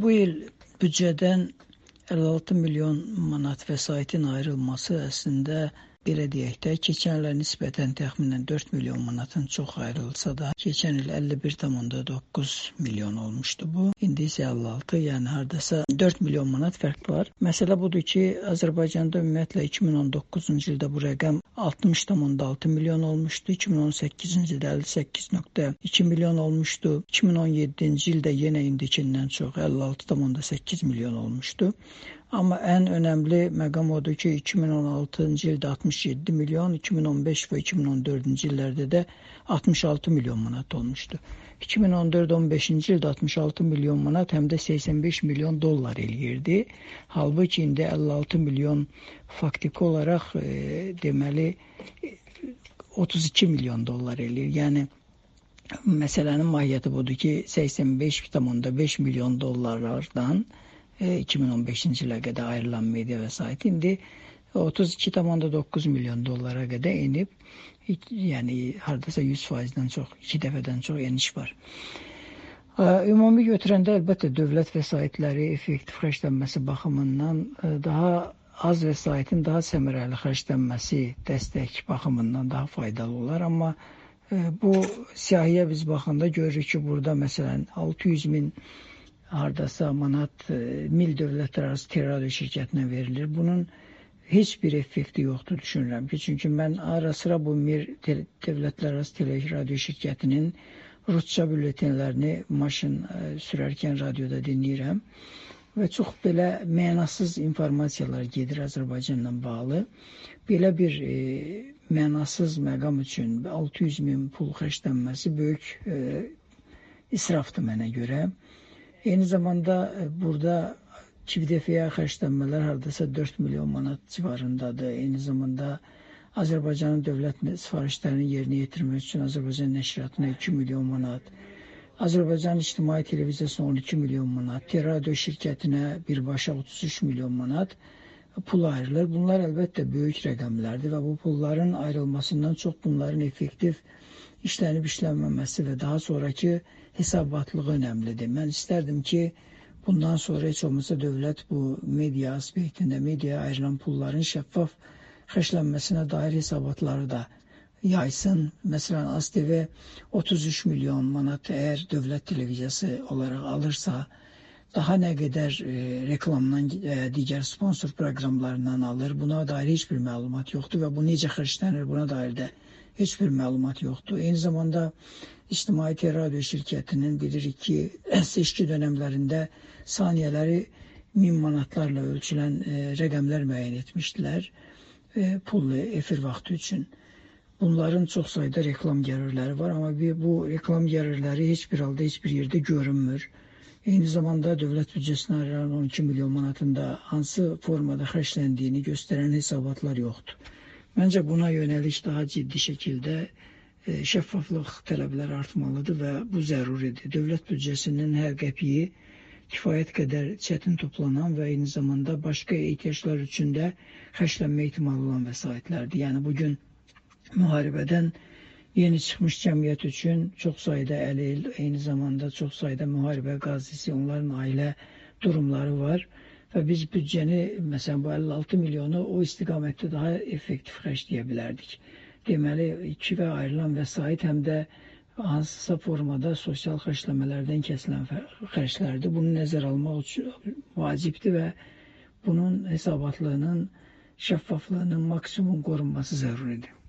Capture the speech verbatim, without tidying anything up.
Bu il büdcədən əlli altı milyon manat vəsaitin ayrılması əslində belə deyək də, keçən ilə nisbətən təxminən dörd milyon manatın çox ayrılsa da, keçən il əlli bir tam doqquz milyon olmuşdu bu. İndi isə əlli altı, yəni hardasa dörd milyon manat fərq var. Məsələ budur ki, Azərbaycanda ümumiyyətlə iki min on doqquzuncu ildə bu rəqəm altmış tam altı milyon olmuşdu. iki min on səkkizinci ildə əlli səkkiz tam iki milyon olmuşdu. iki min on yeddinci ildə yenə indikindən çox əlli altı tam səkkiz milyon olmuşdu. Amma ən önəmli məqam odur ki, iki min on altıncı ildə altmış yeddi milyon, iki min on beş və iki min on dördüncü illərdə də altmış altı milyon manat olmuşdu. iki min on dörd on beşinci ildə altmış altı milyon manat həm də səksən beş milyon dollar eləyirdi. Halbuki indi əlli altı milyon faktiki olaraq e, deməli otuz iki milyon dollar eləyir. Yəni məsələnin mahiyyəti budur ki, səksən beş tam beş milyon dollarlardan iki min on beşinci ilə qədər ayrılan media vəsait indi otuz iki tam doqquz milyon dollara qədər enib, yəni hardasa yüz faizdən çox, iki dəfədən çox eniş var. Ümumi götürəndə əlbəttə dövlət vəsaitləri effektiv xərclənməsi baxımından daha az vəsaitin daha səmərəli xərclənməsi dəstək baxımından daha faydalı olar, amma bu siyahıya biz baxanda görürük ki, burada məsələn altı yüz min hardasa manat mil dövlətlərarası teleradio şirkətinə verilir. Bunun heç bir effekti yoxdur düşünürəm ki, çünki mən ara sıra bu Mir dövlətlərarası teleradio şirkətinin rusca bülletenlərini maşın sürərkən radioda dinləyirəm və çox belə mənasız informasiyalar gedir Azərbaycanla bağlı. Belə bir e, mənasız məqam üçün altı yüz min pul xərclənməsi böyük e, israfdır mənə görə. Eyni zamanda burada Çivdefəyə xərclənmələr hardasa dörd milyon manat civarındadır. Eyni zamanda Azərbaycanın dövlət sifarişlərini yerinə yetirmək üçün Azərbaycan nəşriyyatına iki milyon manat, Azərbaycan İctimai Televiziyasına on iki milyon manat, teleradio şirkətinə birbaşa otuz üç milyon manat pul ayrılır. Bunlar əlbəttə böyük rəqəmlərdir və bu pulların ayrılmasından çox bunların effektiv işlənib işlənməməsi və daha sonraki hesabatlığı önəmlidir. Mən istərdim ki, bundan sonra heç olmasa dövlət bu media aspektində, media ayrılan pulların şəffaf xərclənməsinə dair hesabatları da yaysın. Məsələn, A Z T V otuz üç milyon manat əgər dövlət televiziyası olaraq alırsa, daha nə qədər e, reklamdan, e, digər sponsor proqramlarından alır. Buna dair heç bir məlumat yoxdur və bu necə xərclənir buna dair də heç bir məlumat yoxdur. Eyni zamanda İctimai Teleradio şirkətinin bilirik ki, seçki dönəmlərində saniyələri min manatlarla ölçülən e, rəqəmlər müəyyən etmişdilər e, pullu efir vaxtı üçün. Bunların çox sayda reklam gəlirləri var, amma bir, bu reklam gəlirləri heç bir halda heç bir yerdə görünmür. Eyni zamanda dövlət büdcəsinə ayrılan on iki milyon manatında hansı formada xərcləndiyini göstərən hesabatlar yoxdur. Məncə buna yönəlik daha ciddi şəkildə e, şəffaflıq tələbləri artmalıdır və bu zəruridir. Dövlət büdcəsinin hər qəpiyi kifayət qədər çətin toplanan və eyni zamanda başqa ehtiyaclar üçün də xərclənmə ehtimalı olan vəsaitlərdir. Yəni bugün müharibədən yeni çıxmış cəmiyyət üçün çox sayda əlil, eyni zamanda çox sayda müharibə qazisi, onların ailə durumları var. Və biz büdcəni, məsələn, bu əlli altı milyonu o istiqamətdə daha effektiv xərcləyə bilərdik. Deməli, iki və ayrılan vəsait həm də hansısa formada sosial xərcləmələrdən kəsilən xərclərdir. Bunu nəzər almaq üçün vacibdir və bunun hesabatlığının, şəffaflığının maksimum qorunması zəruridir.